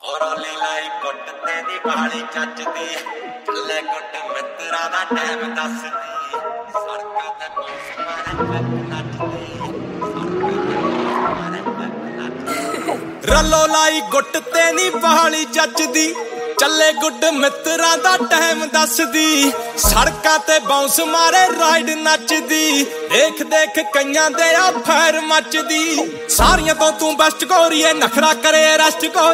ਰੋਲੀ ਲਾਈ ਕੁੱਟ ਤੇ ਨੀ ਬਾਲੀ ਚੱਜਦੀ ਚੱਲੇ ਕੁੱਟ ਮਿੱਤਰਾਂ ਦਾ ਟਾਈਮ ਦੱਸਦੀ ਸੜਕਾਂ ਤੇ ਪੁਲਿਸ ਮਾਰੇ ਪੱਕ ਨੱਚਦੀ ਰੱਲੋ ਲਾਈ ਗੁੱਟ ਤੇ ਨੀ ਬਾਲੀ ਚੱਜਦੀ ਚੱਲੇ ਗੁੱਡ ਮਿੱਤਰਾਂ ਦਾ ਟਾਈਮ ਦੱਸਦੀ ਸੜਕਾਂ ਤੇ ਬਾਉਂਸ ਮਾਰੇ ਰਾਈਡ ਨੱਚਦੀ ਦੇਖ ਦੇਖ ਕਈਆਂ ਦੇ ਆ ਫੈਰ ਮੱਚਦੀ ਸਾਰੀਆਂ ਤੋਂ ਤੂੰ ਬੈਸਟ ਗੋਰੀਏ ਨਖਰਾ ਕਰੇ ਰੈਸਟ ਗੋਰੀ